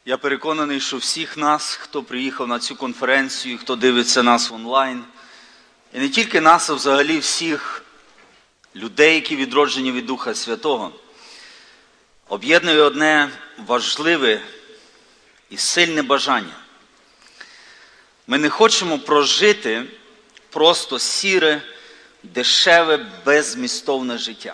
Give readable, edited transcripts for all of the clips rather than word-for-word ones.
Я переконаний, що всіх нас, хто приїхав на цю конференцію, хто дивиться нас онлайн, і не тільки нас, а взагалі всіх людей, які відроджені від Духа Святого, об'єднує одне важливе і сильне бажання. Ми не хочемо прожити просто сіре, дешеве, беззмістовне життя.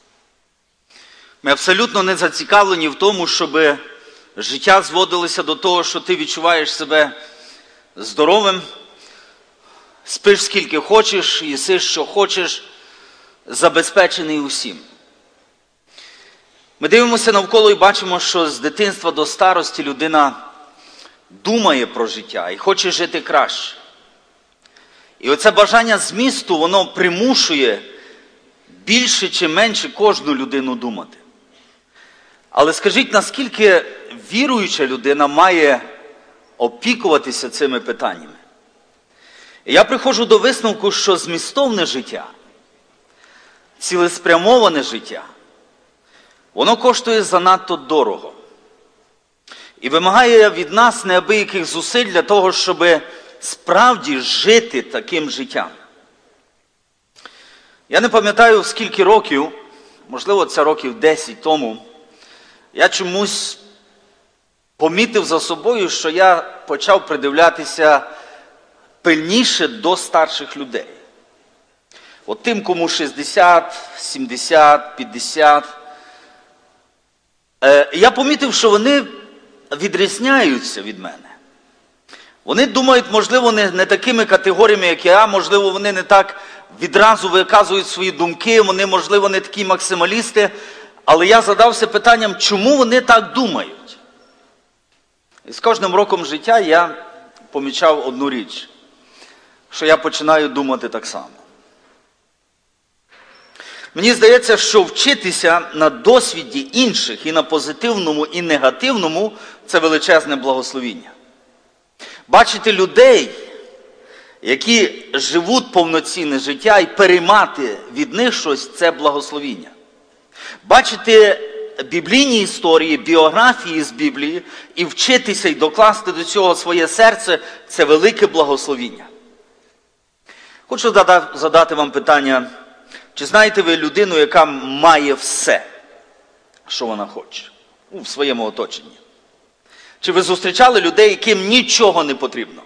Ми абсолютно не зацікавлені в тому, щоб життя зводилося до того, що ти відчуваєш себе здоровим, спиш скільки хочеш, їсиш що хочеш, забезпечений усім. Ми дивимося навколо і бачимо, що з дитинства до старості людина думає про життя і хоче жити краще. І оце бажання змісту, воно примушує більше чи менше кожну людину думати. Але скажіть, наскільки віруюча людина має опікуватися цими питаннями? І я приходжу до висновку, що змістовне життя, цілеспрямоване життя, воно коштує занадто дорого. І вимагає від нас неабияких зусиль для того, щоб справді жити таким життям. Я не пам'ятаю, скільки років, можливо, це років 10 тому, я чомусь помітив за собою, що я почав придивлятися пильніше до старших людей. От тим, кому 60, 70, 50. Я помітив, що вони відрізняються від мене. Вони думають, можливо, не такими категоріями, як я, можливо, вони не так відразу виказують свої думки, вони, можливо, не такі максималісти, але я задався питанням, чому вони так думають? І з кожним роком життя я помічав одну річ, що я починаю думати так само. Мені здається, що вчитися на досвіді інших і на позитивному, і негативному – це величезне благословіння. Бачити людей, які живуть повноцінне життя, і переймати від них щось – це благословіння. Бачити біблійні історії, біографії з Біблії і вчитися і докласти до цього своє серце – це велике благословіння. Хочу задати вам питання, чи знаєте ви людину, яка має все, що вона хоче в своєму оточенні? Чи ви зустрічали людей, яким нічого не потрібно?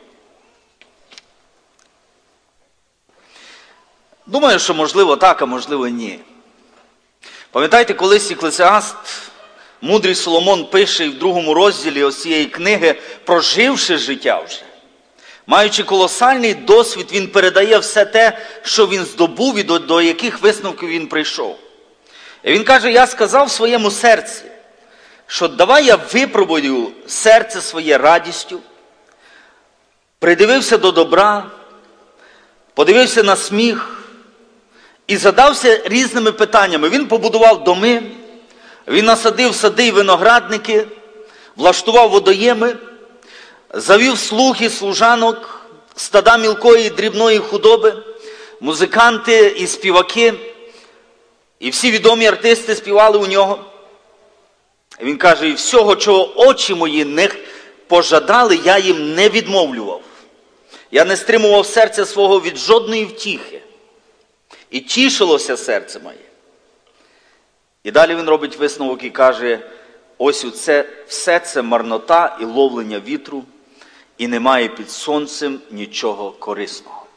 Думаю, що можливо так, а можливо ні. Пам'ятаєте, колись Еклесіаст, мудрий Соломон пише в 2 розділі ось цієї книги, проживши життя вже. Маючи колосальний досвід, він передає все те, що він здобув і до яких висновків він прийшов. І він каже, я сказав в своєму серці, що давай я випробую серце своє радістю, придивився до добра, подивився на сміх і задався різними питаннями. Він побудував доми, він насадив сади і виноградники, влаштував водоєми, завів слуг і служанок, стада мілкої і дрібної худоби, музиканти і співаки, і всі відомі артисти співали у нього. І він каже, і всього, чого очі мої не пожадали, я їм не відмовлював. Я не стримував серця свого від жодної втіхи. І тішилося серце моє. І далі він робить висновок і каже, ось все це марнота і ловлення вітру, і немає під сонцем нічого корисного.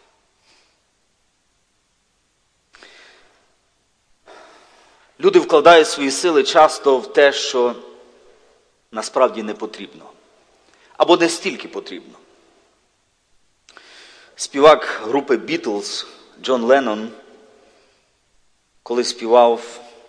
Люди вкладають свої сили часто в те, що насправді не потрібно. Або не стільки потрібно. Співак групи Бітлз Джон Леннон, коли співав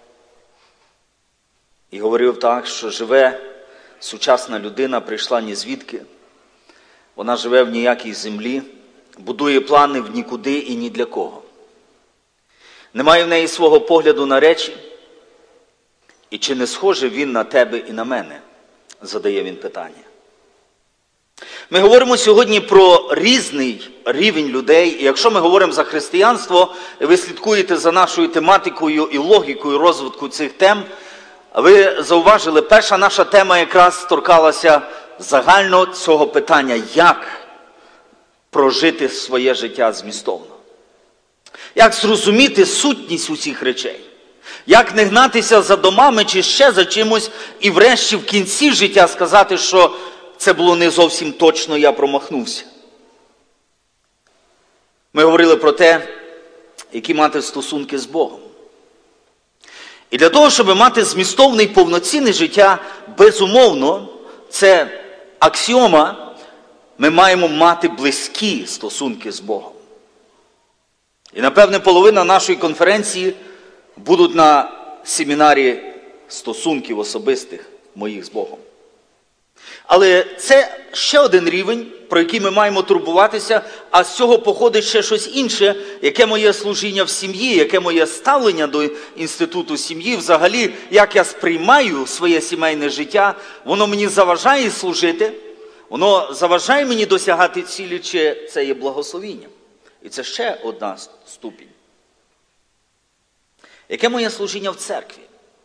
і говорив так, що живе сучасна людина, прийшла ні звідки, вона живе в ніякій землі, будує плани в нікуди і ні для кого. Немає в неї свого погляду на речі, і чи не схоже він на тебе і на мене, задає він питання. Ми говоримо сьогодні про різний рівень людей, і якщо ми говоримо за християнство, і ви слідкуєте за нашою тематикою і логікою розвитку цих тем, А ви зауважили, перша наша тема якраз торкалася загально цього питання, як прожити своє життя змістовно. Як зрозуміти сутність усіх речей. Як не гнатися за домами чи ще за чимось і врешті в кінці життя сказати, що це було не зовсім точно, я промахнувся. Ми говорили про те, які мати стосунки з Богом. І для того, щоб мати змістовне і повноцінне життя, безумовно, це аксіома, ми маємо мати близькі стосунки з Богом. І, напевне, половина нашої конференції будуть на семінарі стосунків особистих моїх з Богом. Але це ще один рівень, про який ми маємо турбуватися, а з цього походить ще щось інше, яке моє служіння в сім'ї, яке моє ставлення до інституту сім'ї, взагалі, як я сприймаю своє сімейне життя, воно мені заважає служити, воно заважає мені досягати цілі, чи це є благословінням. І це ще одна ступінь. Яке моє служіння в церкві?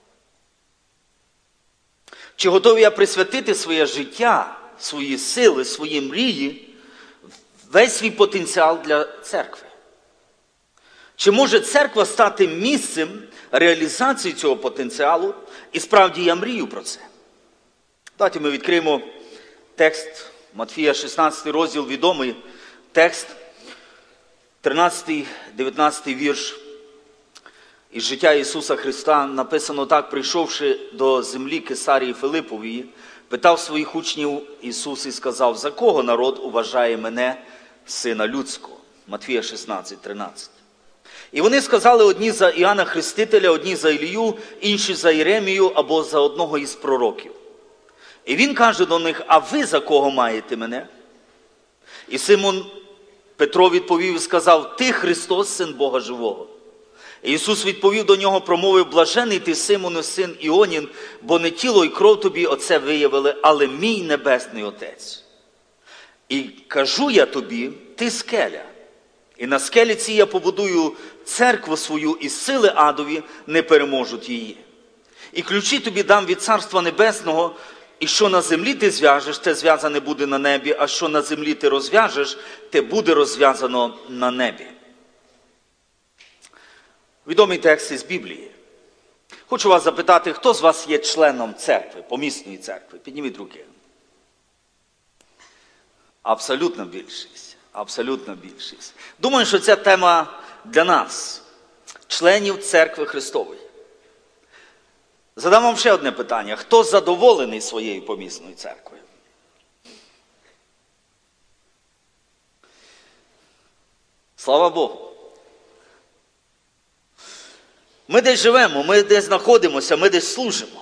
Чи готовий я присвятити своє життя, свої сили, свої мрії, весь свій потенціал для церкви? Чи може церква стати місцем реалізації цього потенціалу? І справді я мрію про це. Давайте ми відкриємо текст Матфія, 16 розділ, відомий текст, 13-19 вірш. Із життя Ісуса Христа написано так: прийшовши до землі Кесарії Филипової, питав своїх учнів Ісус і сказав: за кого народ вважає мене, Сина Людського? Матфія 16:13. І вони сказали: одні за Іоанна Хрестителя, одні за Ілію, інші за Єремію або за одного із пророків. І він каже до них: а ви за кого маєте мене? І Симон Петро відповів і сказав: ти Христос, Син Бога Живого. І Ісус відповів до нього, промовив: блажений ти, Симоне, син Іонін, бо не тіло і кров тобі оце виявили, але мій небесний Отець. І кажу я тобі, ти скеля, і на скелі цій я побудую церкву свою, і сили адові не переможуть її. І ключі тобі дам від Царства Небесного, і що на землі ти зв'яжеш, те зв'язане буде на небі, а що на землі ти розв'яжеш, те буде розв'язано на небі. Відомий текст із Біблії. Хочу вас запитати, хто з вас є членом церкви, помісної церкви? Підніміть руки. Абсолютна більшість. Абсолютна більшість. Думаю, що ця тема для нас, членів церкви Христової. Задам вам ще одне питання. Хто задоволений своєю помісною церквою? Слава Богу. Ми десь живемо, ми десь знаходимося, ми десь служимо.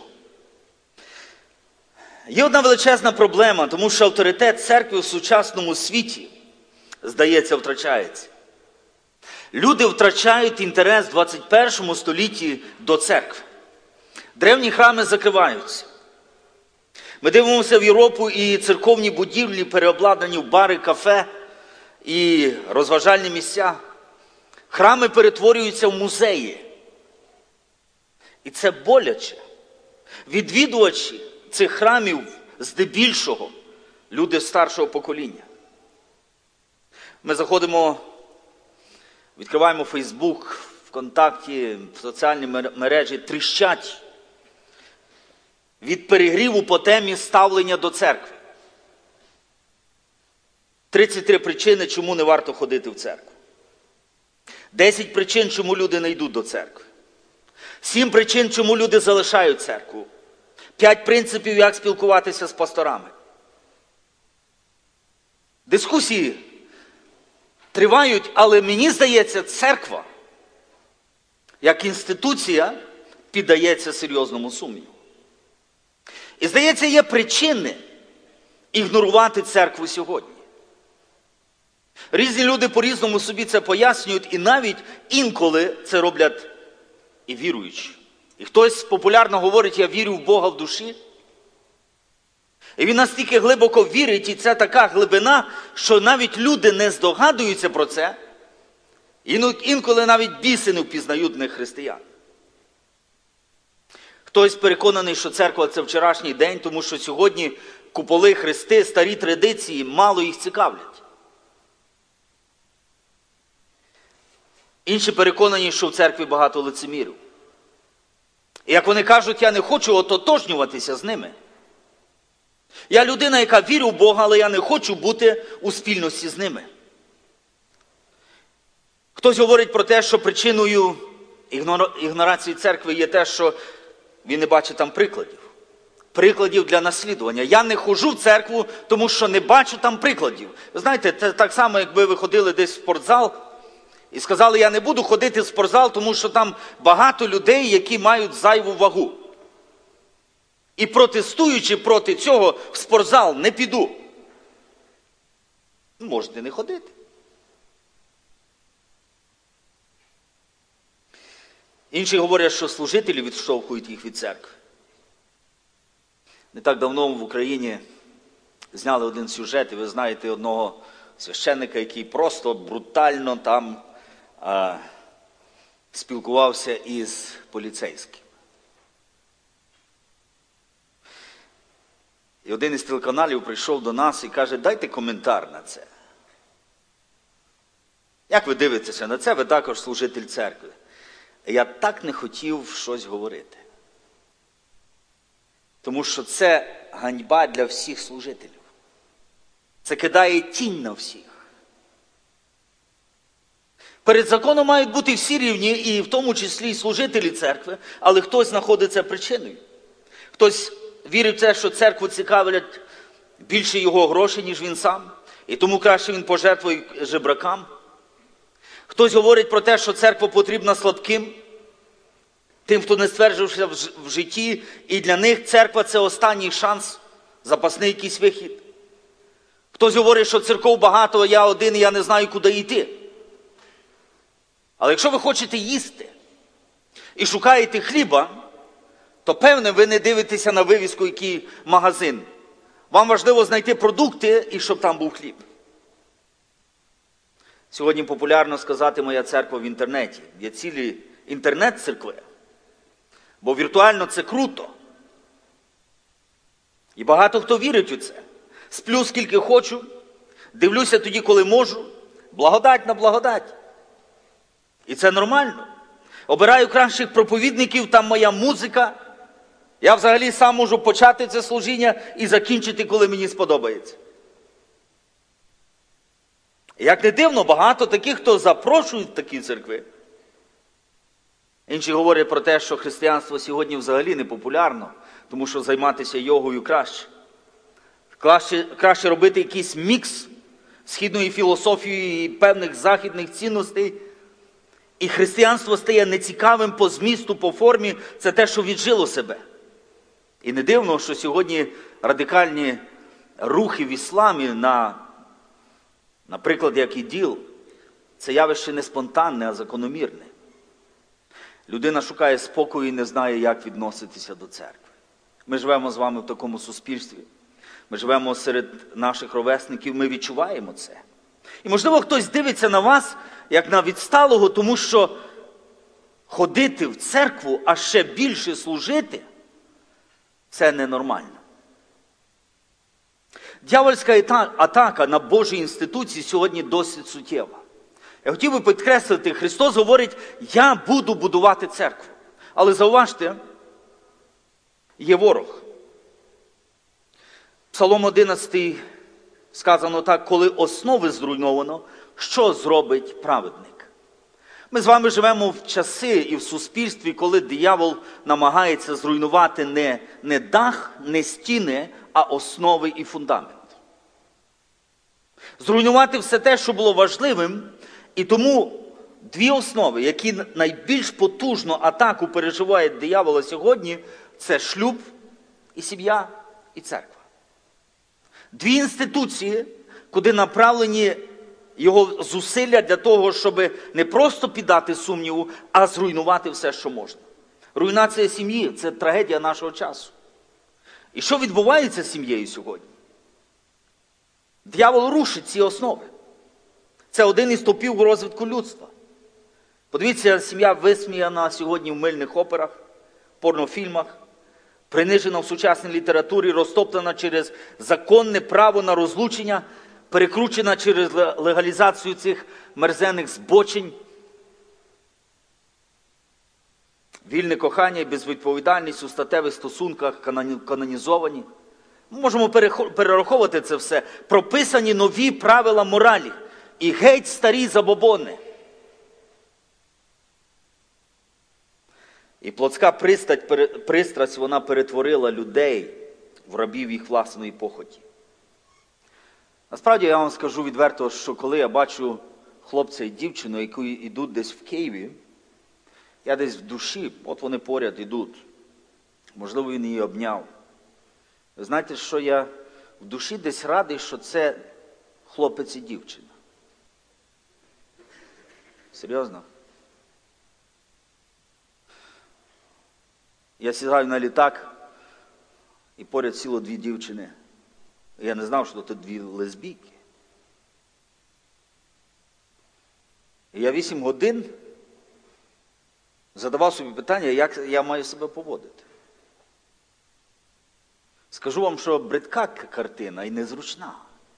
Є одна величезна проблема, тому що авторитет церкви в сучасному світі, здається, втрачається. Люди втрачають інтерес в 21 столітті до церкви. Древні храми закриваються. Ми дивимося в Європу, і церковні будівлі переобладнані в бари, кафе і розважальні місця. Храми перетворюються в музеї. І це боляче. Відвідувачі цих храмів здебільшого люди старшого покоління. Ми заходимо, відкриваємо Фейсбук, ВКонтакті, соціальні мережі, тріщать від перегріву по темі ставлення до церкви. 33 причини, чому не варто ходити в церкву. 10 причин, чому люди не йдуть до церкви. 7 причин, чому люди залишають церкву. 5 принципів, як спілкуватися з пасторами. Дискусії тривають, але мені здається, церква, як інституція, піддається серйозному сумніву. І, здається, є причини ігнорувати церкву сьогодні. Різні люди по-різному собі це пояснюють, і навіть інколи це роблять і віруючі. І хтось популярно говорить: я вірю в Бога в душі. І він настільки глибоко вірить, і це така глибина, що навіть люди не здогадуються про це. Інколи навіть біси не впізнають в них християн. Хтось переконаний, що церква – це вчорашній день, тому що сьогодні куполи, хрести, старі традиції мало їх цікавлять. Інші переконані, що в церкві багато лицемірів. І як вони кажуть, я не хочу ототожнюватися з ними. Я людина, яка вірю в Бога, але я не хочу бути у спільності з ними. Хтось говорить про те, що причиною ігнорації церкви є те, що він не бачить там прикладів. Прикладів для наслідування. Я не ходжу в церкву, тому що не бачу там прикладів. Ви знаєте, це так само, якби ви ходили десь в спортзал і сказали, я не буду ходити в спортзал, тому що там багато людей, які мають зайву вагу. І протестуючи проти цього, в спортзал не піду. Можете не ходити. Інші говорять, що служителі відштовхують їх від церкви. Не так давно в Україні зняли один сюжет, і ви знаєте одного священника, який просто брутально там спілкувався із поліцейським. І один із телеканалів прийшов до нас і каже, дайте коментар на це. Як ви дивитеся на це? Ви також служитель церкви. Я так не хотів щось говорити. Тому що це ганьба для всіх служителів. Це кидає тінь на всіх. Перед законом мають бути всі рівні, і в тому числі і служителі церкви, але хтось знаходить це причиною. Хтось вірить в те, що церкву цікавлять більше його грошей, ніж він сам, і тому краще він пожертвує жебракам. Хтось говорить про те, що церква потрібна слабким, тим, хто не стверджувався в житті, і для них церква – це останній шанс, запасний якийсь вихід. Хтось говорить, що церков багато, а я один, і я не знаю, куди йти. Але якщо ви хочете їсти і шукаєте хліба, то, певне, ви не дивитеся на вивіску, який магазин. Вам важливо знайти продукти, і щоб там був хліб. Сьогодні популярно сказати «моя церква в інтернеті». Є цілі інтернет-церкви. Бо віртуально це круто. І багато хто вірить у це. Сплю скільки хочу, дивлюся тоді, коли можу. Благодать на благодать. І це нормально. Обираю кращих проповідників, там моя музика. Я взагалі сам можу почати це служіння і закінчити, коли мені сподобається. Як не дивно, багато таких, хто запрошують в такі церкви. Інші говорять про те, що християнство сьогодні взагалі не популярно, тому що займатися йогою краще. Краще робити якийсь мікс східної філософії і певних західних цінностей. І християнство стає нецікавим по змісту, по формі. Це те, що віджило себе. І не дивно, що сьогодні радикальні рухи в ісламі, наприклад, як іділ, це явище не спонтанне, а закономірне. Людина шукає спокою і не знає, як відноситися до церкви. Ми живемо з вами в такому суспільстві. Ми живемо серед наших ровесників, ми відчуваємо це. І, можливо, хтось дивиться на вас, як на відсталого, тому що ходити в церкву, а ще більше служити – це ненормально. Дьявольська атака на Божі інституції сьогодні досить суттєва. Я хотів би підкреслити, Христос говорить, я буду будувати церкву. Але зауважте, є ворог. Псалом 11 сказано так, коли основи зруйновано, що зробить праведник? Ми з вами живемо в часи і в суспільстві, коли диявол намагається зруйнувати не дах, не стіни, а основи і фундамент. Зруйнувати все те, що було важливим, і тому дві основи, які найбільш потужну атаку переживають диявола сьогодні, це шлюб і сім'я, і церква. Дві інституції, куди направлені його зусилля для того, щоб не просто піддати сумніву, а зруйнувати все, що можна. Руйнація сім'ї – це трагедія нашого часу. І що відбувається з сім'єю сьогодні? Диявол рушить ці основи. Це один із стовпів розвитку людства. Подивіться, сім'я висміяна сьогодні в мильних операх, порнофільмах. принижена в сучасній літературі, розтоптана через законне право на розлучення, перекручена через легалізацію цих мерзенних збочень. Вільне кохання і безвідповідальність у статевих стосунках канонізовані. Ми можемо перераховувати це все. Прописані нові правила моралі і геть старі забобони. І плотська пристрасть, вона перетворила людей в рабів їх власної похоті. Насправді, я вам скажу відверто, що коли я бачу хлопця і дівчину, які йдуть десь в Києві, я десь в душі, от вони поряд йдуть. Можливо, він її обняв. Ви знаєте, що я в душі десь радий, що це хлопець і дівчина. Серйозно? Я сідаю на літак, і поряд сіло дві дівчини. Я не знав, що це дві лесбійки. І я 8 годин задавав собі питання, як я маю себе поводити. Скажу вам, що бридка картина і незручна.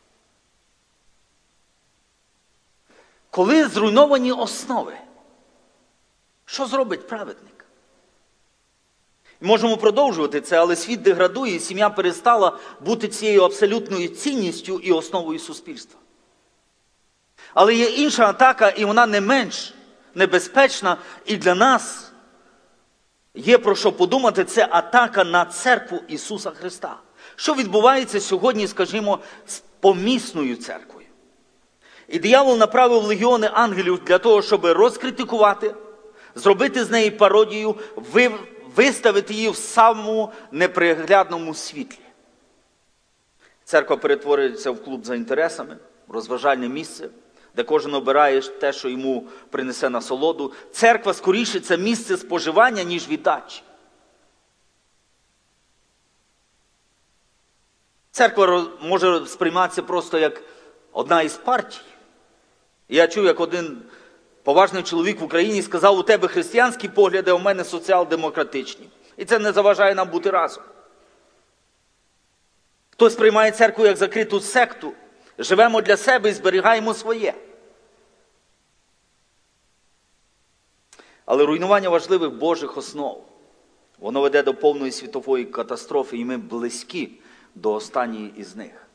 Коли зруйновані основи, що зробить праведник? Можемо продовжувати це, але світ деградує, і сім'я перестала бути цією абсолютною цінністю і основою суспільства. Але є інша атака, і вона не менш небезпечна, і для нас є про що подумати, це атака на церкву Ісуса Христа. Що відбувається сьогодні, скажімо, з помісною церквою? І диявол направив легіони ангелів для того, щоб розкритикувати, зробити з неї пародію, виставити її в самому неприглядному світлі. Церква перетворюється в клуб за інтересами, розважальне місце, де кожен обирає те, що йому принесе насолоду. Церква, скоріше, це місце споживання, ніж віддачі. Церква може сприйматися просто як одна із партій. Я чув, як один поважний чоловік в Україні сказав: у тебе християнські погляди, а у мене соціал-демократичні. І це не заважає нам бути разом. Хтось сприймає церкву як закриту секту. Живемо для себе і зберігаємо своє. Але руйнування важливих Божих основ, воно веде до повної світової катастрофи, і ми близькі до останньої із них.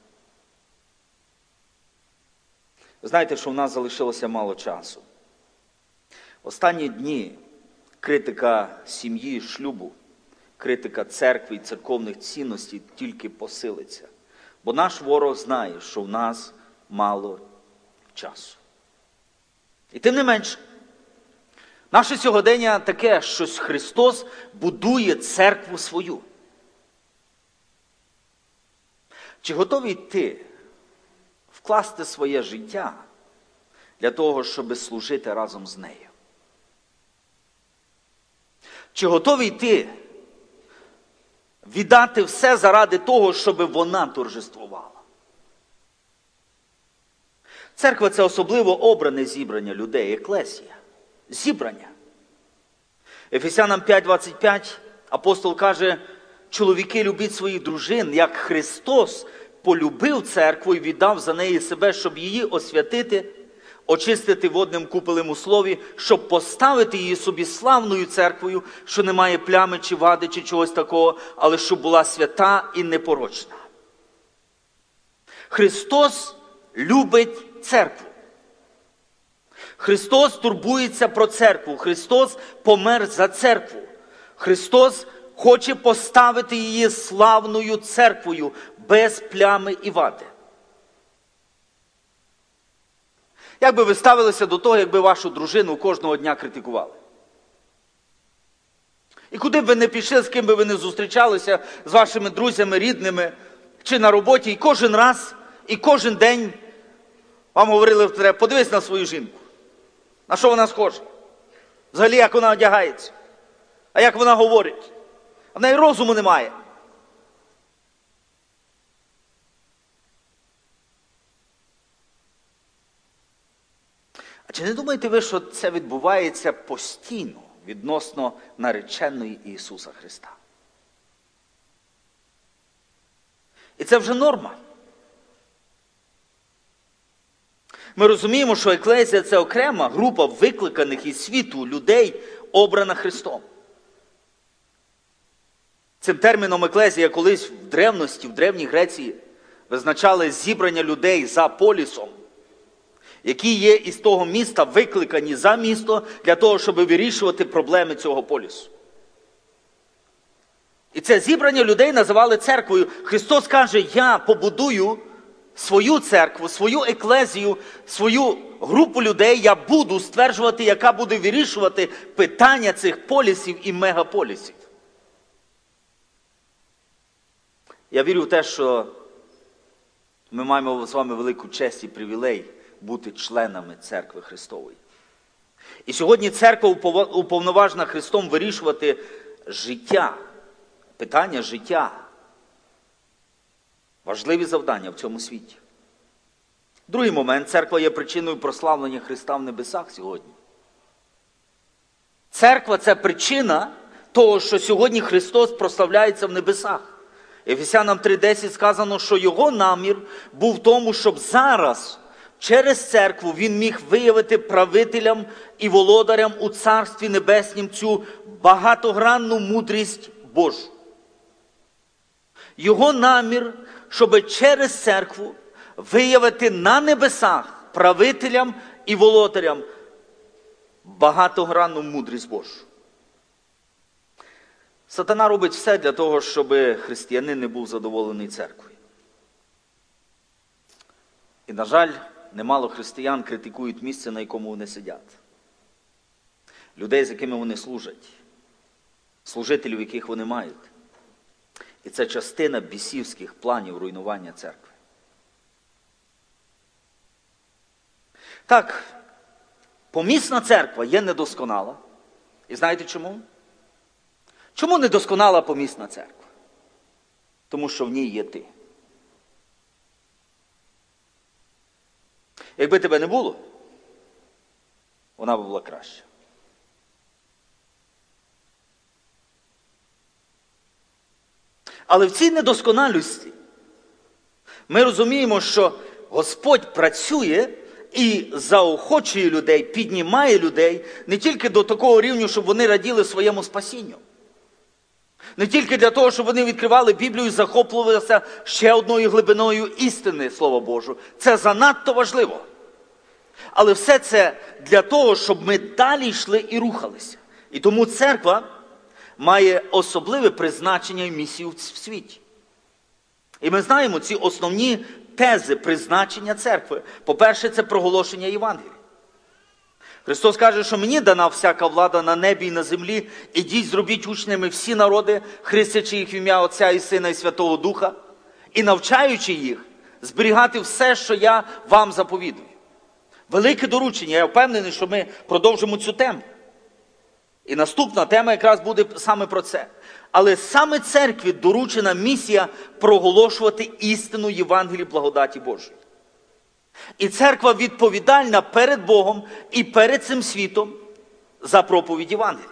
Ви знаєте, що в нас залишилося мало часу. Останні дні критика сім'ї, шлюбу, критика церкви і церковних цінностей тільки посилиться. Бо наш ворог знає, що в нас мало часу. І тим не менше, наше сьогодення таке, що Христос будує церкву свою. Чи готовий ти вкласти своє життя для того, щоб служити разом з нею? Чи готовий ти віддати все заради того, щоб вона торжествувала? Церква – це особливо обране зібрання людей, еклесія. Зібрання. Ефесянам 5:25 апостол каже: чоловіки, любіть своїх дружин, як Христос полюбив церкву і віддав за неї себе, щоб її освятити, очистити водним купелем у слові, щоб поставити її собі славною церквою, що не має плями чи вади, чи чогось такого, але щоб була свята і непорочна. Христос любить церкву. Христос турбується про церкву. Христос помер за церкву. Христос хоче поставити її славною церквою, без плями і вади. Як би ви ставилися до того, якби вашу дружину кожного дня критикували? І куди б ви не пішли, з ким би ви не зустрічалися, з вашими друзями, рідними, чи на роботі, і кожен раз, і кожен день вам говорили: треба подивись на свою жінку. На що вона схожа? Взагалі, як вона одягається? А як вона говорить? А в неї розуму немає. А чи не думаєте ви, що це відбувається постійно відносно нареченої Ісуса Христа? І це вже норма. Ми розуміємо, що еклезія – це окрема група викликаних із світу людей, обрана Христом. Цим терміном еклезія колись в древності, в Древній Греції визначали зібрання людей за полісом, які є із того міста викликані за місто для того, щоб вирішувати проблеми цього полісу. І це зібрання людей називали церквою. Христос каже, я побудую свою церкву, свою еклезію, свою групу людей, я буду стверджувати, яка буде вирішувати питання цих полісів і мегаполісів. Я вірю в те, що ми маємо з вами велику честь і привілей бути членами Церкви Христової. І сьогодні церква уповноважена Христом вирішувати життя, питання життя. Важливі завдання в цьому світі. Другий момент. Церква є причиною прославлення Христа в небесах сьогодні. Церква – це причина того, що сьогодні Христос прославляється в небесах. Ефесянам 3:10 сказано, що його намір був в тому, щоб зараз через церкву він міг виявити правителям і володарям у Царстві Небеснім цю багатогранну мудрість Божу. Його намір, щоб через церкву виявити на небесах правителям і володарям багатогранну мудрість Божу. Сатана робить все для того, щоб християнин не був задоволений церквою. І, на жаль, немало християн критикують місце, на якому вони сидять. Людей, з якими вони служать. Служителів, яких вони мають. І це частина бісівських планів руйнування церкви. Так, помісна церква є недосконала. І знаєте чому? Чому недосконала помісна церква? Тому що в ній є ти. Якби тебе не було, вона б була краща. Але в цій недосконалості ми розуміємо, що Господь працює і заохочує людей, піднімає людей не тільки до такого рівня, щоб вони раділи своєму спасінню. Не тільки для того, щоб вони відкривали Біблію і захоплювалися ще одною глибиною істини, Слова Божого. Це занадто важливо. Але все це для того, щоб ми далі йшли і рухалися. І тому церква має особливе призначення і місію в світі. І ми знаємо ці основні тези призначення церкви. По-перше, це проголошення Євангелія. Христос каже, що мені дана всяка влада на небі і на землі. Ідіть, зробіть учнями всі народи, хрестячи їх в ім'я Отця і Сина і Святого Духа, і навчаючи їх зберігати все, що я вам заповідую. Велике доручення. Я впевнений, що ми продовжимо цю тему. І наступна тема якраз буде саме про це. Але саме церкві доручена місія проголошувати істину Євангелії благодаті Божої. І церква відповідальна перед Богом і перед цим світом за проповідь Євангелії.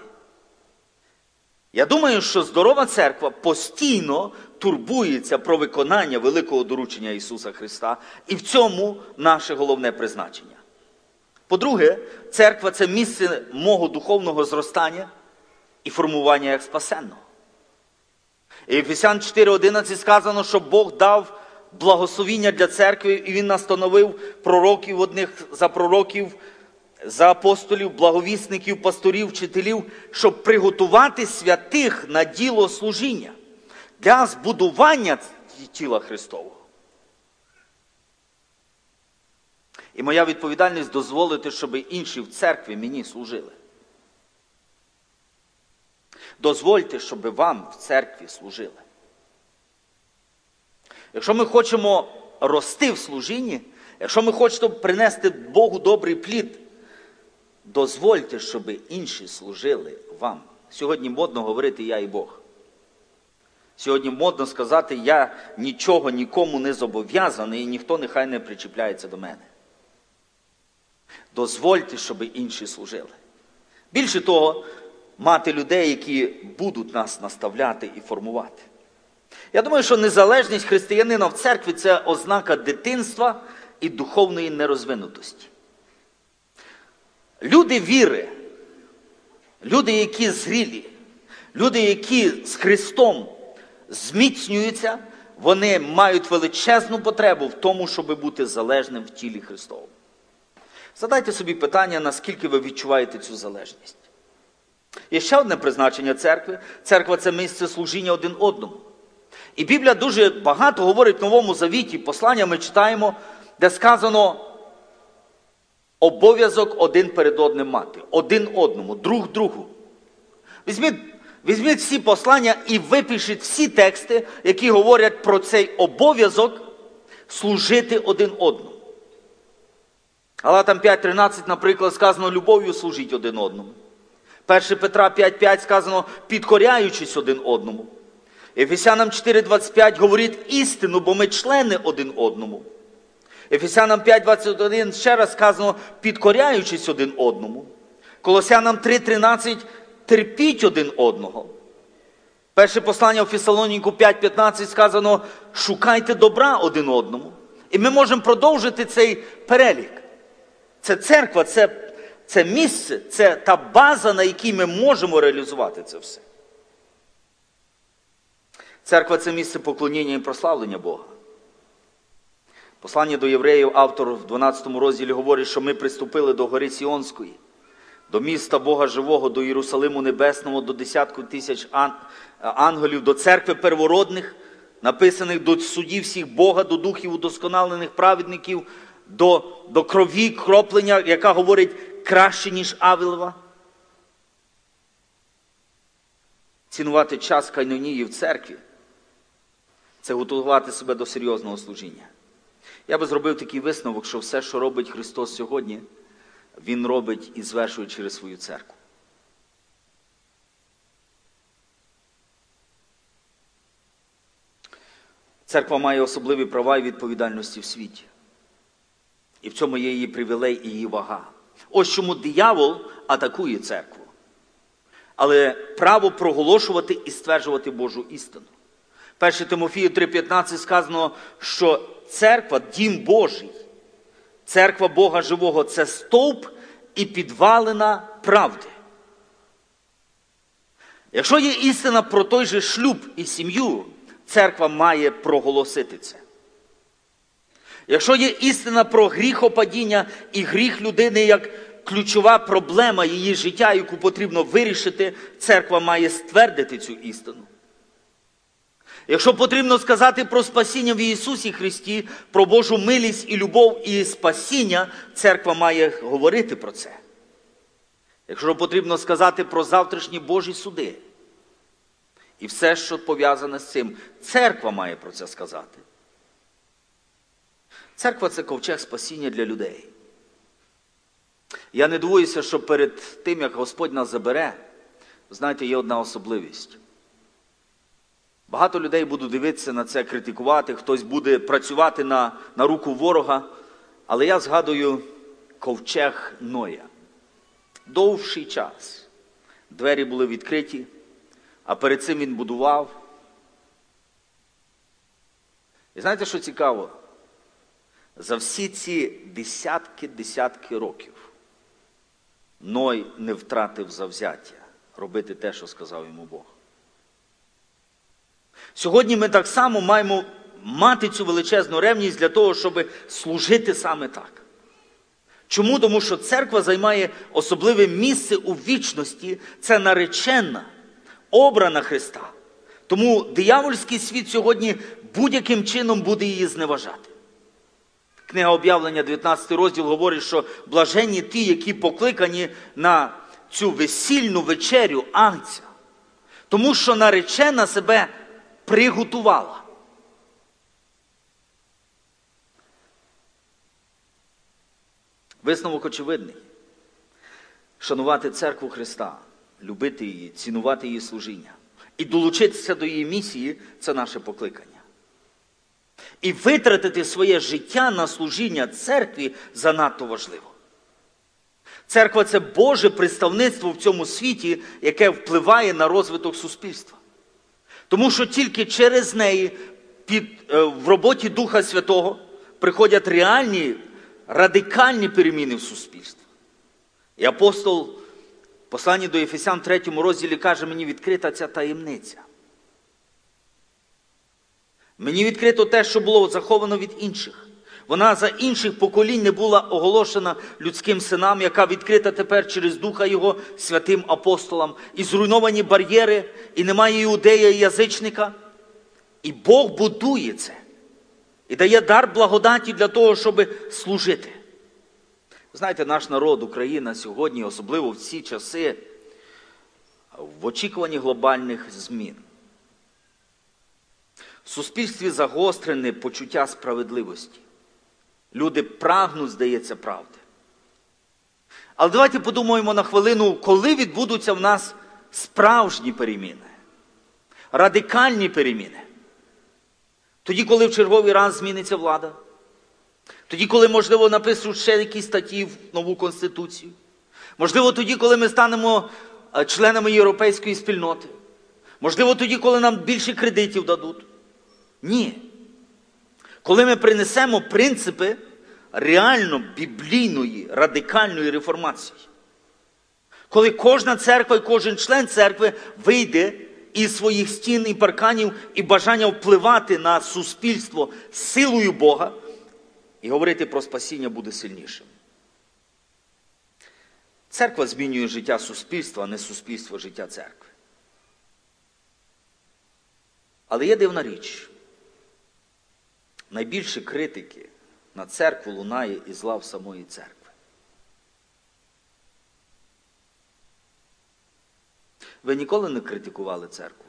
Я думаю, що здорова церква постійно турбується про виконання великого доручення Ісуса Христа. І в цьому наше головне призначення. По-друге, церква – це місце мого духовного зростання і формування як спасенного. І Ефесян 4:11 сказано, що Бог дав благословіння для церкви, і Він настановив пророків одних за пророків, за апостолів, благовісників, пасторів, вчителів, щоб приготувати святих на діло служіння для збудування тіла Христового. І моя відповідальність дозволити, щоб інші в церкві мені служили. Дозвольте, щоб вам в церкві служили. Якщо ми хочемо рости в служінні, якщо ми хочемо принести Богу добрий плід, дозвольте, щоб інші служили вам. Сьогодні модно говорити «я і Бог». Сьогодні модно сказати «я нічого нікому не зобов'язаний, і ніхто нехай не причіпляється до мене». Дозвольте, щоб інші служили. Більше того, мати людей, які будуть нас наставляти і формувати. Я думаю, що незалежність християнина в церкві – це ознака дитинства і духовної нерозвинутості. Люди віри, люди, які зрілі, люди, які з Христом зміцнюються, вони мають величезну потребу в тому, щоб бути залежним в тілі Христовому. Задайте собі питання, наскільки ви відчуваєте цю залежність. Є ще одне призначення церкви. Церква – це місце служіння один одному. І Біблія дуже багато говорить в Новому Завіті, послання ми читаємо, де сказано обов'язок один перед одним мати. Один одному, друг другу. Візьміть всі послання і випишіть всі тексти, які говорять про цей обов'язок служити один одному. Галатам 5:13, наприклад, сказано любов'ю служіть один одному. 1 Петра 5:5 сказано підкоряючись один одному. Ефесянам 4:25 говорить істину, бо ми члени один одному. Ефесянам 5:21 ще раз сказано підкоряючись один одному. Колосянам 3:13 терпіть один одного. Перше послання у Фесалоніку 5:15 сказано шукайте добра один одному. І ми можемо продовжити цей перелік. Це церква, це місце, це та база, на якій ми можемо реалізувати це все. Церква – це місце поклоніння і прославлення Бога. Послання до євреїв автор в 12 розділі говорить, що ми приступили до гори Сіонської, до міста Бога живого, до Єрусалиму Небесного, до десятку тисяч ангелів, до церкви первородних, написаних до судів всіх Бога, до духів удосконалених праведників, до крові, кроплення, яка говорить краще, ніж Авілова. Цінувати час кайнонії в церкві – це готувати себе до серйозного служіння. Я би зробив такий висновок, що все, що робить Христос сьогодні, Він робить і звершує через свою церкву. Церква має особливі права і відповідальності в світі. І в цьому є її привілей і її вага. Ось чому диявол атакує церкву. Але право проголошувати і стверджувати Божу істину. 1 Тимофію 3:15 сказано, що церква, дім Божий, церква Бога живого – це стовп і підвалина правди. Якщо є істина про той же шлюб і сім'ю, церква має проголосити це. Якщо є істина про гріхопадіння і гріх людини як ключова проблема її життя, яку потрібно вирішити, церква має ствердити цю істину. Якщо потрібно сказати про спасіння в Ісусі Христі, про Божу милість і любов і спасіння, церква має говорити про це. Якщо потрібно сказати про завтрашні Божі суди і все, що пов'язане з цим, церква має про це сказати. Церква – це ковчег спасіння для людей. Я не дивуюся, що перед тим, як Господь нас забере, знаєте, є одна особливість. Багато людей будуть дивитися на це, критикувати, хтось буде працювати на руку ворога. Але я згадую ковчег Ноя. Довший час. Двері були відкриті, а перед цим він будував. І знаєте, що цікаво? За всі ці десятки років Ной не втратив завзяття робити те, що сказав йому Бог. Сьогодні ми так само маємо мати цю величезну ревність для того, щоб служити саме так. Чому? Тому що церква займає особливе місце у вічності. Це наречена, обрана Христа. Тому диявольський світ сьогодні будь-яким чином буде її зневажати. Книга Об'явлення, 19 розділ, говорить, що блаженні ті, які покликані на цю весільну вечерю Агнця. Тому що наречена себе приготувала. Висновок очевидний. Шанувати церкву Христа, любити її, цінувати її служіння і долучитися до її місії – це наше покликання. І витратити своє життя на служіння церкві занадто важливо. Церква – це Боже представництво в цьому світі, яке впливає на розвиток суспільства. Тому що тільки через неї в роботі Духа Святого приходять реальні, радикальні переміни в суспільстві. І апостол в посланні до Ефесян 3 розділі каже, мені відкрита ця таємниця. Мені відкрито те, що було заховано від інших. Вона за інших поколінь не була оголошена людським синам, яка відкрита тепер через Духа Його святим апостолам. І зруйновані бар'єри, і немає іудея і язичника. І Бог будує це. І дає дар благодаті для того, щоб служити. Знаєте, наш народ, Україна сьогодні, особливо в ці часи, в очікуванні глобальних змін. В суспільстві загострене почуття справедливості. Люди прагнуть, здається, правди. Але давайте подумаємо на хвилину, коли відбудуться в нас справжні переміни, радикальні переміни. Тоді, коли в черговий раз зміниться влада. Тоді, коли, можливо, напишуть ще якісь статті в нову Конституцію. Можливо, тоді, коли ми станемо членами європейської спільноти. Можливо, тоді, коли нам більше кредитів дадуть. Ні. Коли ми принесемо принципи реально біблійної, радикальної реформації. Коли кожна церква і кожен член церкви вийде із своїх стін і парканів і бажання впливати на суспільство силою Бога, і говорити про спасіння буде сильнішим. Церква змінює життя суспільства, а не суспільство життя церкви. Але є дивна річ. Найбільше критики на церкву лунає із лав самої церкви. Ви ніколи не критикували церкву?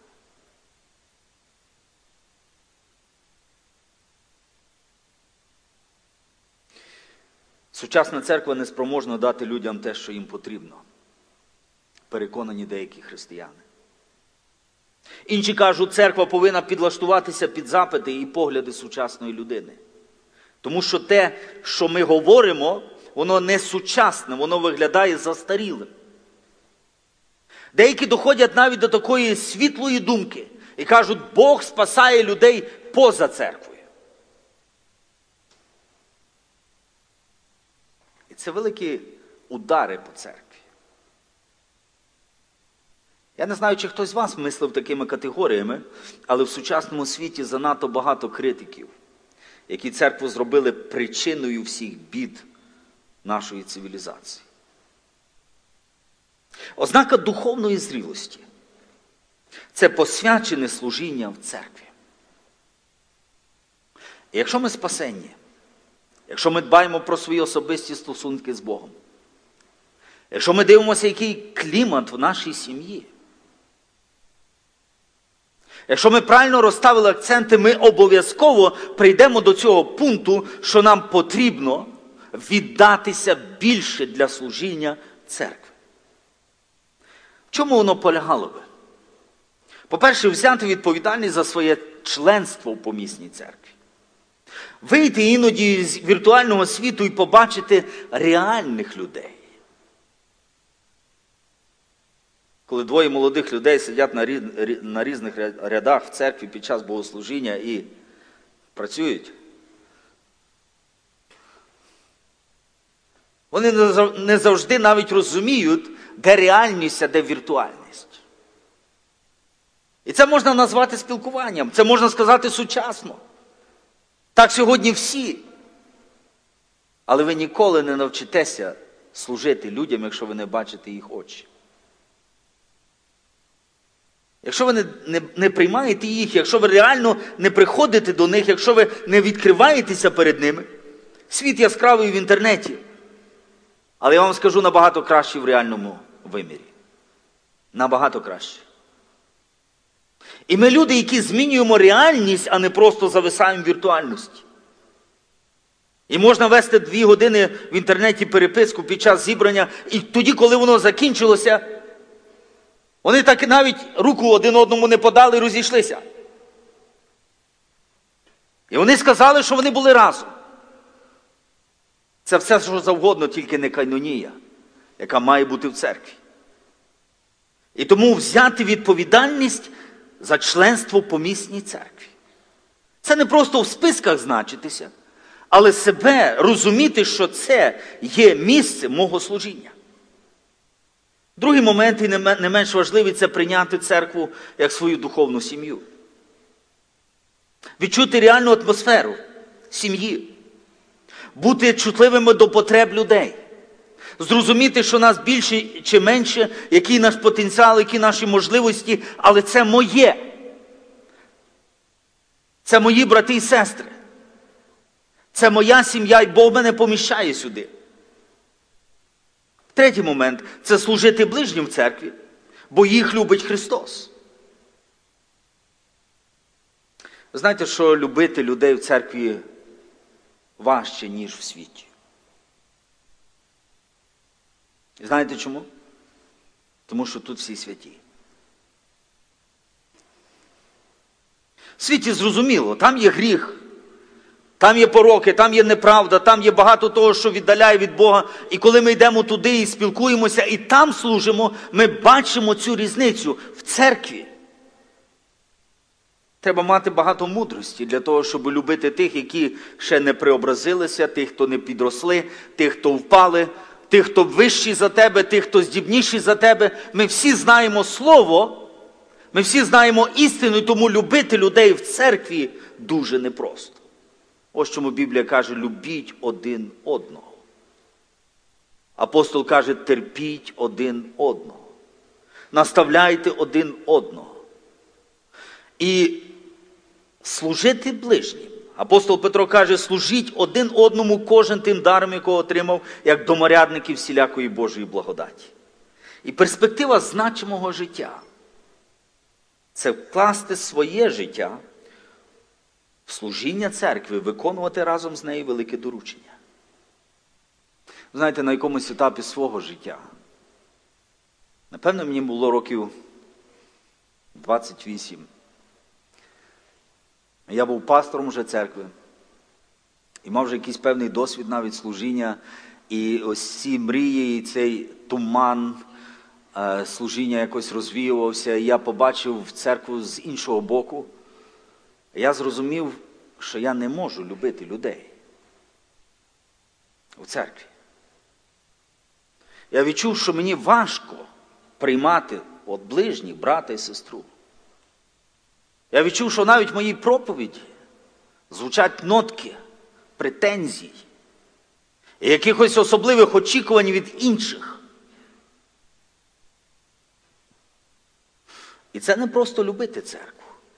Сучасна церква не спроможна дати людям те, що їм потрібно. Переконані деякі християни. Інші кажуть, церква повинна підлаштуватися під запити і погляди сучасної людини. Тому що те, що ми говоримо, воно не сучасне, воно виглядає застарілим. Деякі доходять навіть до такої світлої думки і кажуть, Бог спасає людей поза церквою. І це великі удари по церкві. Я не знаю, чи хтось з вас мислив такими категоріями, але в сучасному світі занадто багато критиків, які церкву зробили причиною всіх бід нашої цивілізації. Ознака духовної зрілості – це посвячене служіння в церкві. І якщо ми спасенні, якщо ми дбаємо про свої особисті стосунки з Богом, якщо ми дивимося, який клімат в нашій сім'ї, якщо ми правильно розставили акценти, ми обов'язково прийдемо до цього пункту, що нам потрібно віддатися більше для служіння церкви. В чому воно полягало би? По-перше, взяти відповідальність за своє членство в помісній церкві. Вийти іноді з віртуального світу і побачити реальних людей. Коли двоє молодих людей сидять на різних рядах в церкві під час богослужіння і працюють, вони не завжди навіть розуміють, де реальність, а де віртуальність. І це можна назвати спілкуванням, це можна сказати сучасно. Так сьогодні всі. Але ви ніколи не навчитеся служити людям, якщо ви не бачите їх очі. Якщо ви не приймаєте їх, якщо ви реально не приходите до них, якщо ви не відкриваєтеся перед ними, світ яскравий в інтернеті. Але я вам скажу, набагато краще в реальному вимірі. Набагато краще. І ми люди, які змінюємо реальність, а не просто зависаємо в віртуальності. І можна вести 2 години в інтернеті переписку під час зібрання, і тоді, коли воно закінчилося, вони так навіть руку один одному не подали і розійшлися. І вони сказали, що вони були разом. Це все, що завгодно, тільки не кайнонія, яка має бути в церкві. І тому взяти відповідальність за членство в помісній церкві. Це не просто в списках значитися, але себе розуміти, що це є місце мого служіння. Другий момент, і не менш важливий, це прийняти церкву як свою духовну сім'ю. Відчути реальну атмосферу сім'ї. Бути чутливими до потреб людей. Зрозуміти, що нас більше чи менше, який наш потенціал, які наші можливості, але це моє. Це мої брати і сестри. Це моя сім'я, і Бог мене поміщає сюди. Третій момент – це служити ближнім в церкві, бо їх любить Христос. Ви знаєте, що любити людей в церкві важче, ніж в світі. І знаєте чому? Тому що тут всі святі. В світі зрозуміло, там є гріх, там є пороки, там є неправда, там є багато того, що віддаляє від Бога. І коли ми йдемо туди і спілкуємося, і там служимо, ми бачимо цю різницю в церкві. Треба мати багато мудрості для того, щоб любити тих, які ще не преобразилися, тих, хто не підросли, тих, хто впали, тих, хто вищий за тебе, тих, хто здібніший за тебе. Ми всі знаємо Слово, ми всі знаємо істину, і тому любити людей в церкві дуже непросто. Ось чому Біблія каже, любіть один одного. Апостол каже, терпіть один одного. Наставляйте один одного. І служити ближнім. Апостол Петро каже, служіть один одному, кожен тим даром, якого отримав, як доморядники всілякої Божої благодаті. І перспектива значимого життя – це вкласти своє життя в служіння церкви, виконувати разом з нею велике доручення. Ви знаєте, на якомусь етапі свого життя, напевно, мені було років 28. Я був пастором вже церкви і мав вже якийсь певний досвід навіть служіння. І ось ці мрії, і цей туман служіння якось розвіювався. І я побачив церкву з іншого боку. Я зрозумів, що я не можу любити людей у церкві. Я відчув, що мені важко приймати от ближніх, брата і сестру. Я відчув, що навіть в моїй проповіді звучать нотки претензій і якихось особливих очікувань від інших. І це не просто любити церкву.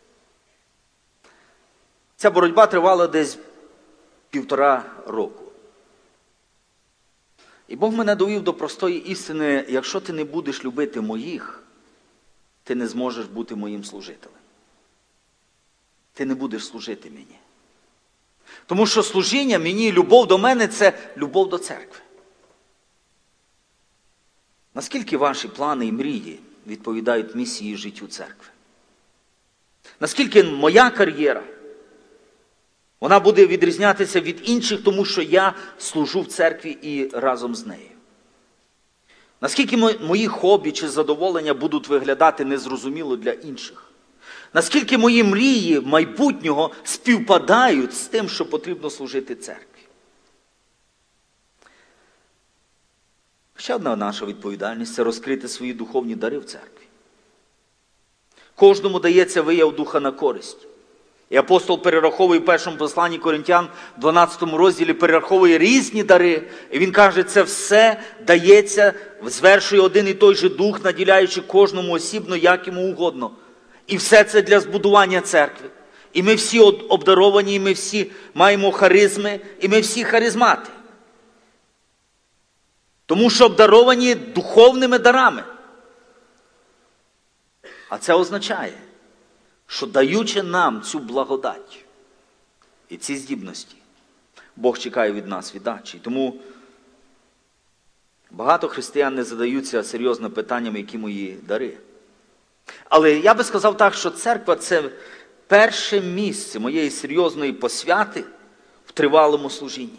Ця боротьба тривала десь 1,5 року. І Бог мене довів до простої істини, якщо ти не будеш любити моїх, ти не зможеш бути моїм служителем. Ти не будеш служити мені. Тому що служіння мені, любов до мене – це любов до церкви. Наскільки ваші плани і мрії відповідають місії життю церкви? Наскільки моя кар'єра, вона буде відрізнятися від інших, тому що я служу в церкві і разом з нею? Наскільки мої хобі чи задоволення будуть виглядати незрозуміло для інших? Наскільки мої мрії майбутнього співпадають з тим, що потрібно служити церкві? Ще одна наша відповідальність – це розкрити свої духовні дари в церкві. Кожному дається вияв духа на користь. І апостол перераховує в першому посланні Коринтян, 12 розділі, перераховує різні дари. І він каже, це все дається, звершує один і той же дух, наділяючи кожному осібно, як йому угодно. І все це для збудування церкви. І ми всі обдаровані, і ми всі маємо харизми, і ми всі харизмати. Тому що обдаровані духовними дарами. А це означає, що даючи нам цю благодать і ці здібності, Бог чекає від нас віддачі. Тому багато християн не задаються серйозним питанням, які мої дари. Але я би сказав так, що церква – це перше місце моєї серйозної посвяти в тривалому служінні.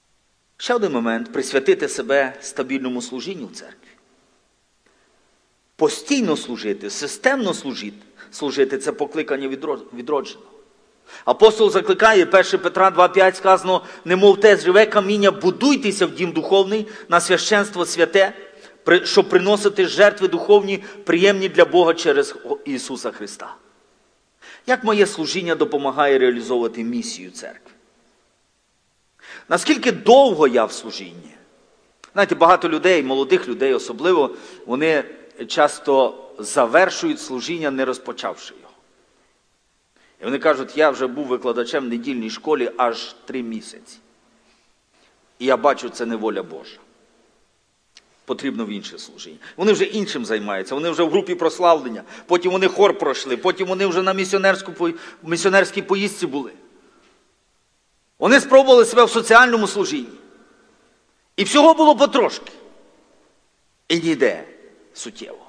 Ще один момент – присвятити себе стабільному служінню в церкві. Постійно служити, системно служити – це покликання відродженого. Апостол закликає, 1 Петра 2,5 сказано, немов те живе каміння, будуйтеся в дім духовний на священство святе, щоб приносити жертви духовні, приємні для Бога через Ісуса Христа. Як моє служіння допомагає реалізовувати місію церкви? Наскільки довго я в служінні? Знаєте, багато людей, молодих людей особливо, вони часто завершують служіння, не розпочавши його. І вони кажуть, я вже був викладачем в недільній школі аж 3 місяці. І я бачу, це не воля Божа. Потрібно в інше служіння. Вони вже іншим займаються, вони вже в групі прославлення, потім вони хор пройшли, потім вони вже на місіонерській поїздці були. Вони спробували себе в соціальному служінні. І всього було потрошки. І ніде суттєво.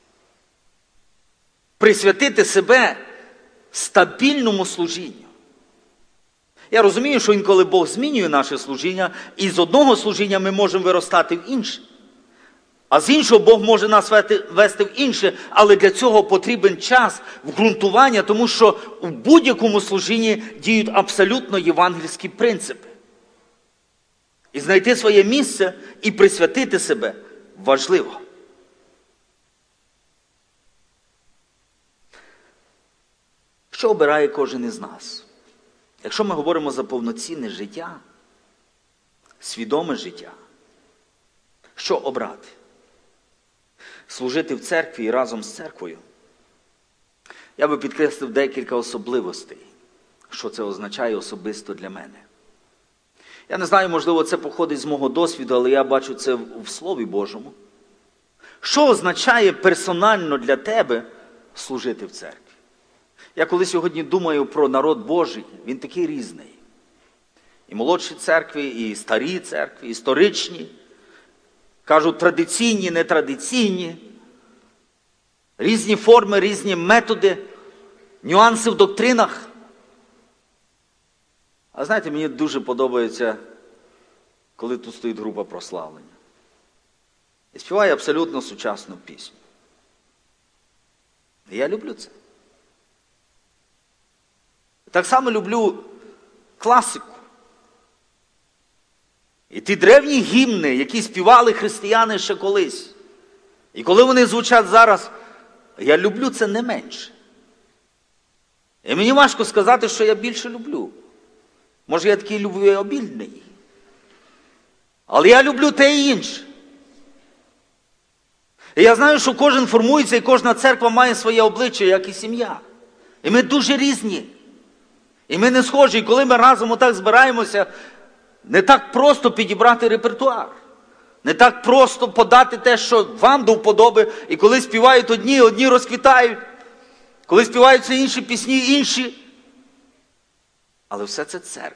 Присвятити себе стабільному служінню. Я розумію, що інколи Бог змінює наше служіння, і з одного служіння ми можемо виростати в інше. А з іншого Бог може нас вести в інше, але для цього потрібен час, вґрунтування, тому що в будь-якому служінні діють абсолютно євангельські принципи. І знайти своє місце і присвятити себе важливо. Що обирає кожен із нас? Якщо ми говоримо за повноцінне життя, свідоме життя, що обрати? Служити в церкві і разом з церквою? Я би підкреслив декілька особливостей, що це означає особисто для мене. Я не знаю, можливо, це походить з мого досвіду, але я бачу це в Слові Божому. Що означає персонально для тебе служити в церкві? Я коли сьогодні думаю про народ Божий, він такий різний. І молодші церкви, і старі церкви, історичні. Кажуть, традиційні, нетрадиційні. Різні форми, різні методи, нюанси в доктринах. А знаєте, мені дуже подобається, коли тут стоїть група прославлення. І співає абсолютно сучасну пісню. І я люблю це. Так само люблю класику. І ті древні гімни, які співали християни ще колись. І коли вони звучать зараз, я люблю це не менше. І мені важко сказати, що я більше люблю. Може, я такий любвеобільний. Але я люблю те і інше. І я знаю, що кожен формується, і кожна церква має своє обличчя, як і сім'я. І ми дуже різні. І ми не схожі. І коли ми разом отак збираємося, не так просто підібрати репертуар. Не так просто подати те, що вам до вподоби. І коли співають одні розквітають. Коли співаються інші пісні, інші. Але все це церква.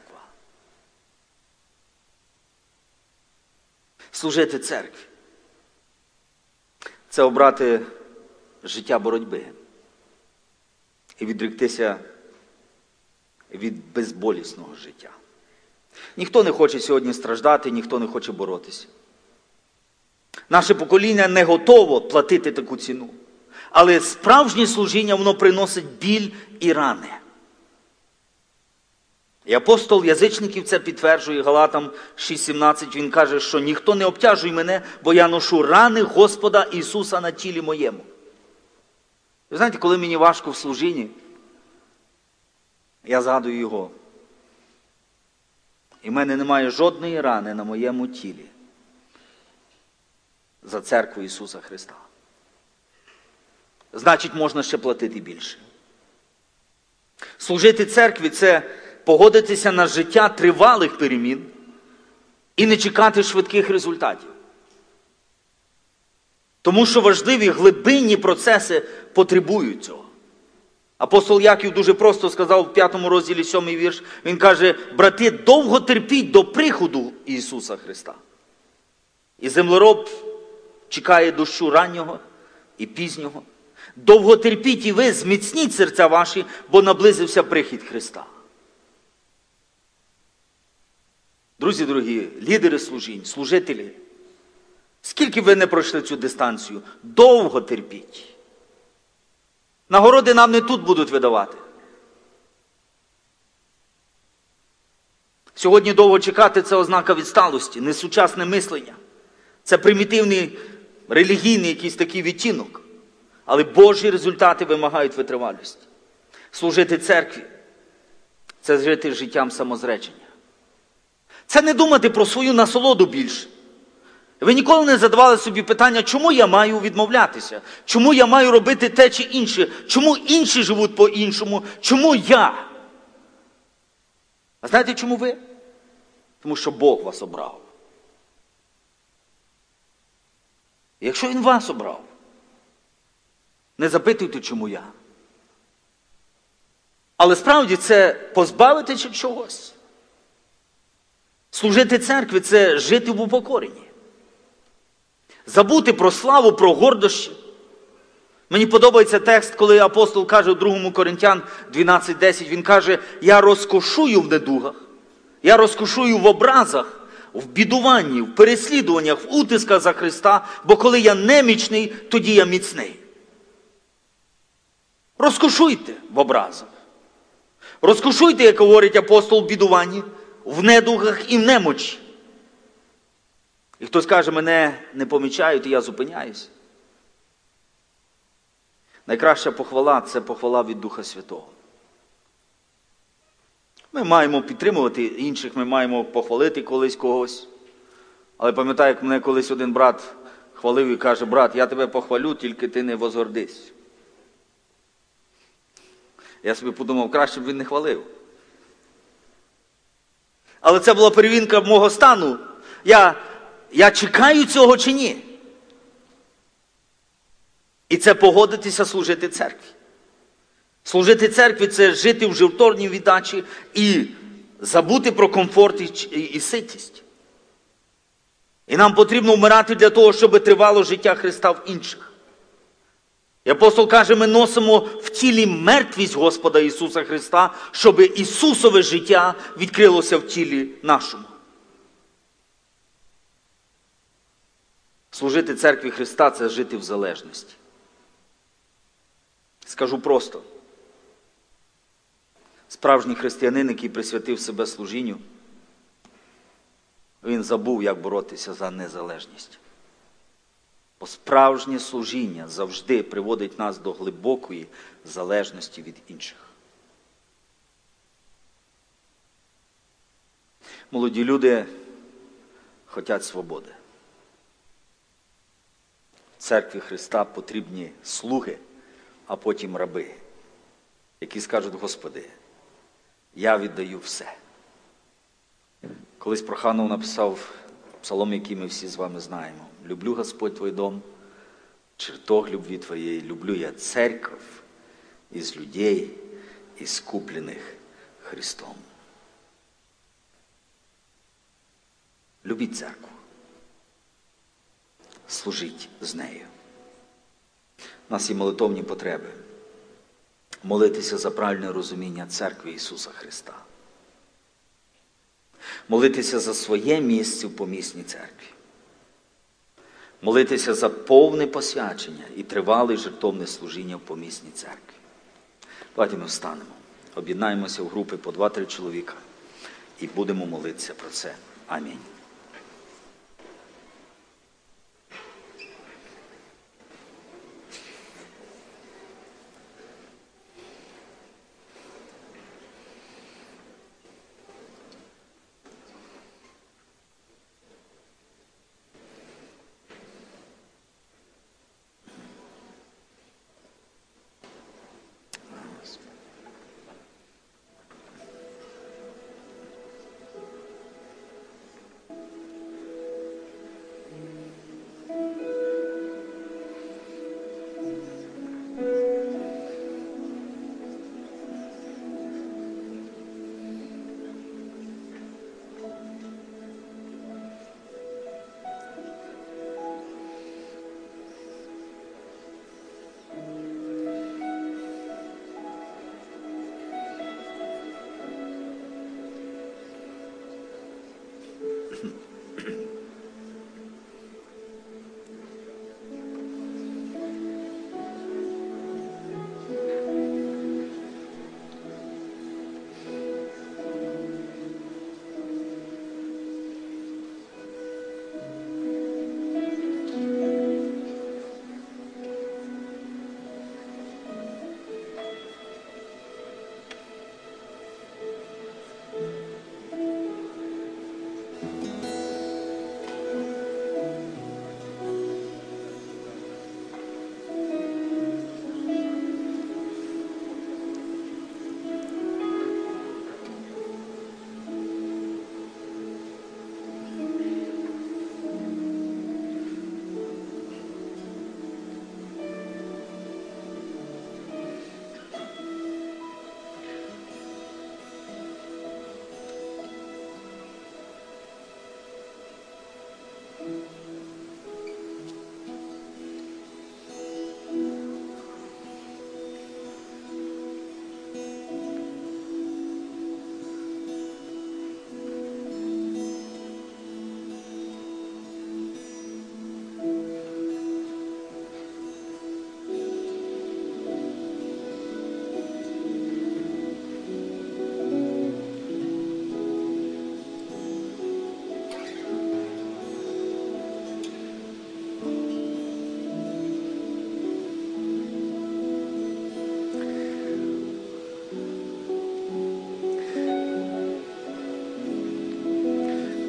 Служити церкві. Це обрати життя боротьби. І відректися від безболісного життя. Ніхто не хоче сьогодні страждати, ніхто не хоче боротися. Наше покоління не готово платити таку ціну. Але справжнє служіння, воно приносить біль і рани. І апостол язичників це підтверджує, Галатам 6:17, він каже, що ніхто не обтяжує мене, бо я ношу рани Господа Ісуса на тілі моєму. Ви знаєте, коли мені важко в служінні, я згадую його. І в мене немає жодної рани на моєму тілі за церкву Ісуса Христа. Значить, можна ще платити більше. Служити церкві – це погодитися на життя тривалих перемін і не чекати швидких результатів. Тому що важливі глибинні процеси потребують цього. Апостол Яків дуже просто сказав в 5 розділі 7 вірш. Він каже, брати, довго терпіть до приходу Ісуса Христа. І землероб чекає дощу раннього і пізнього. Довго терпіть і ви, зміцніть серця ваші, бо наблизився прихід Христа. Друзі дорогі, лідери служінь, служителі, Скільки ви не пройшли цю дистанцію? Довго терпіть. Нагороди нам не тут будуть видавати. Сьогодні довго чекати – це ознака відсталості, несучасне мислення. Це примітивний релігійний якийсь такий відтінок. Але Божі результати вимагають витривалості. Служити церкві – це жити життям самозречення. Це не думати про свою насолоду більше. Ви ніколи не задавали собі питання, чому я маю відмовлятися? Чому я маю робити те чи інше? Чому інші живуть по-іншому? Чому я? А знаєте, чому ви? Тому що Бог вас обрав. І якщо Він вас обрав, не запитуйте, чому я. Але справді це позбавити чи чогось. Служити церкві – це жити в упокоренні. Забути про славу, про гордощі. Мені подобається текст, коли апостол каже у 2 Коринтян 12:10, він каже, я розкошую в недугах, я розкошую в образах, в бідуванні, в переслідуваннях, в утисках за Христа, бо коли я немічний, тоді я міцний. Розкошуйте в образах. Розкошуйте, як говорить апостол, в бідуванні, в недугах і в немочі. І хтось каже, мене не помічають, і я зупиняюсь. Найкраща похвала – це похвала від Духа Святого. Ми маємо підтримувати інших, ми маємо похвалити колись когось. Але пам'ятаю, як мене колись один брат хвалив і каже, брат, я тебе похвалю, тільки ти не возгордись. Я собі подумав, краще б він не хвалив. Але це була перевірка мого стану. Я чекаю цього чи ні? І це погодитися служити церкві. Служити церкві – це жити в жертовній віддачі і забути про комфорт і ситість. І нам потрібно вмирати для того, щоб тривало життя Христа в інших. І апостол каже, ми носимо в тілі мертвість Господа Ісуса Христа, щоб Ісусове життя відкрилося в тілі нашому. Служити церкві Христа – це жити в залежності. Скажу просто. Справжній християнин, який присвятив себе служінню, він забув, як боротися за незалежність. Бо справжнє служіння завжди приводить нас до глибокої залежності від інших. Молоді люди хочуть свободи. В церкві Христа потрібні слуги, а потім раби, які скажуть, Господи, я віддаю все. Колись Проханов написав псалом, який ми всі з вами знаємо. «Люблю, Господь, Твій дом, чертог любві Твоєї, люблю я церковь із людей, іскуплених Христом». Любіть церкву. Служіть з нею. У нас є молитовні потреби. Молитися за правильне розуміння церкви Ісуса Христа. Молитися за своє місце в помісній церкві. Молитися за повне посвячення і тривале жертовне служіння в помісній церкві. Давайте ми встанемо, об'єднаємося в групи по 2-3 чоловіка і будемо молитися про це. Амінь.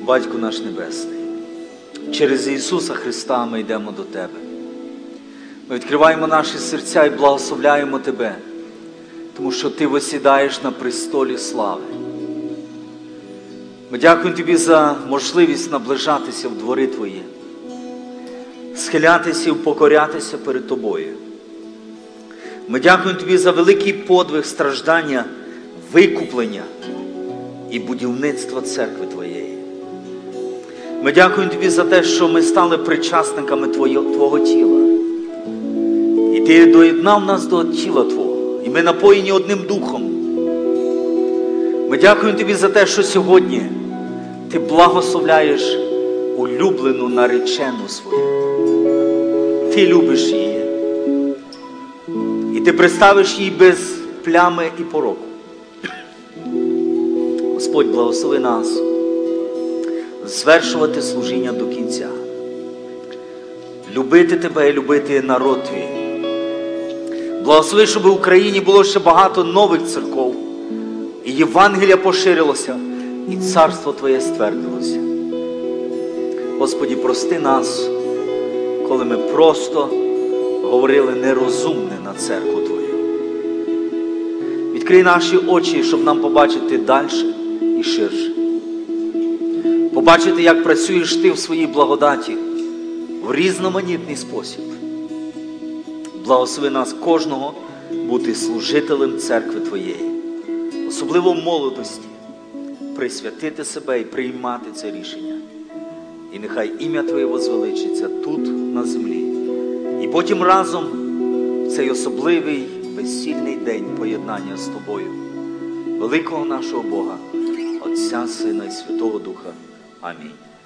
Батько наш Небесний, через Ісуса Христа ми йдемо до Тебе. Ми відкриваємо наші серця і благословляємо Тебе, тому що Ти восідаєш на престолі слави. Ми дякуємо Тобі за можливість наближатися в двори Твої, схилятися і упокорятися перед Тобою. Ми дякуємо Тобі за великий подвиг страждання, викуплення і будівництва церкви Твоєї. Ми дякуємо Тобі за те, що ми стали причасниками Твого тіла. І Ти доєднав нас до тіла Твого. І ми напоєні одним духом. Ми дякуємо Тобі за те, що сьогодні Ти благословляєш улюблену наречену свою. Ти любиш її. І Ти представиш її без плями і пороку. Господь, благослови нас звершувати служіння до кінця. Любити Тебе і любити народ Твій. Благослови, щоб в Україні було ще багато нових церков. І Євангелія поширилося, і царство Твоє ствердилося. Господи, прости нас, коли ми просто говорили нерозумне на церкву Твою. Відкрий наші очі, щоб нам побачити далі і ширше. Побачити, як працюєш Ти в своїй благодаті в різноманітний спосіб. Благослови нас кожного бути служителем церкви Твоєї. Особливо в молодості. Присвятити себе і приймати це рішення. І нехай ім'я Твоє возвеличиться тут, на землі. І потім разом в цей особливий весільний день поєднання з Тобою, великого нашого Бога, Отця, Сина і Святого Духа. Амінь.